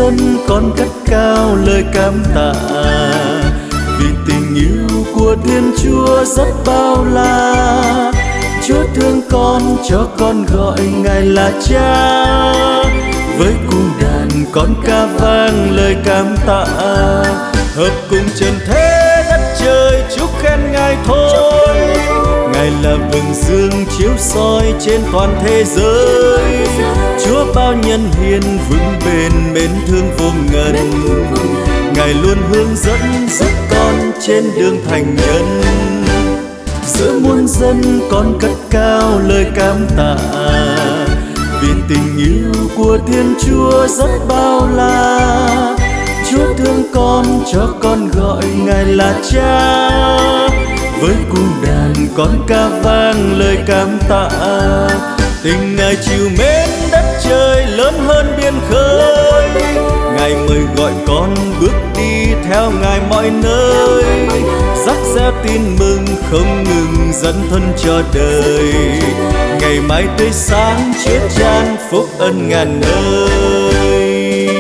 dân con cất cao lời cảm tạ, vì tình yêu của Thiên Chúa rất bao la. Chúa thương con cho con gọi Ngài là Cha, với cung đàn con ca vang lời cảm tạ. Hợp cùng trần thế đất trời chúc khen Ngài thôi. Ngài là vầng dương chiếu soi trên toàn thế giới. Chúa bao nhân hiền vững bền mến thương vô ngần. Ngài luôn hướng dẫn giúp con trên đường thành nhân. Giữa muôn dân con cất cao lời cảm tạ, vì tình yêu của Thiên Chúa rất bao la. Chúa thương con cho con gọi Ngài là Cha, với cung đàn con ca vang lời cảm tạ. Tình Ngài chiều mến đất trời lớn hơn biển khơi. Ngài mời gọi con bước đi theo Ngài mọi nơi, rắc rẽ tin mừng không ngừng dẫn thân cho đời. Ngày mai tươi sáng chứa chan phúc ân ngàn nơi.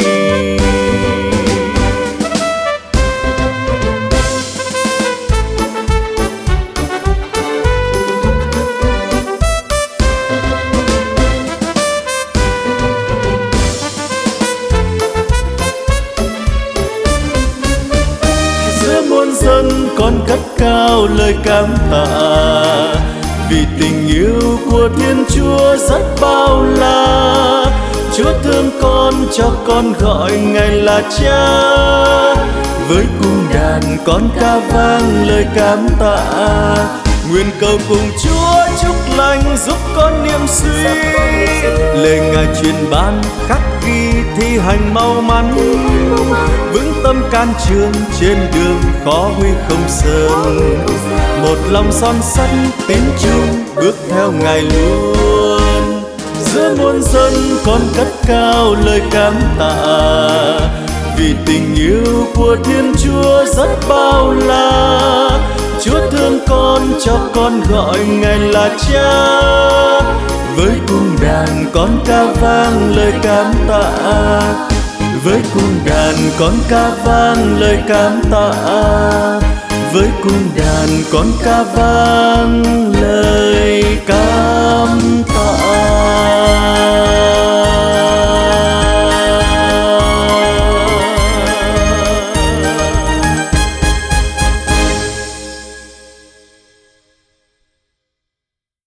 Muôn dân con cất cao lời cảm tạ, vì tình yêu của Thiên Chúa rất bao la. Chúa thương con cho con gọi Ngài là Cha, với cung đàn con ca vang lời cảm tạ. Nguyện cầu cùng Chúa chúc lành giúp con niệm suy, lời Ngài truyền ban khắc ghi thi hành mau mắn. Vững tâm can trường trên đường khó nguy không sơn, một lòng son sắt tín chung bước theo Ngài luôn. Giữa muôn dân con cất cao lời cảm tạ, vì tình yêu của Thiên Chúa rất bao la. Chúa thương con cho con gọi Ngài là Cha, với cung đàn con ca vang lời cảm tạ. Với cung đàn con ca vang lời cảm tạ, với cung đàn con ca vang lời cảm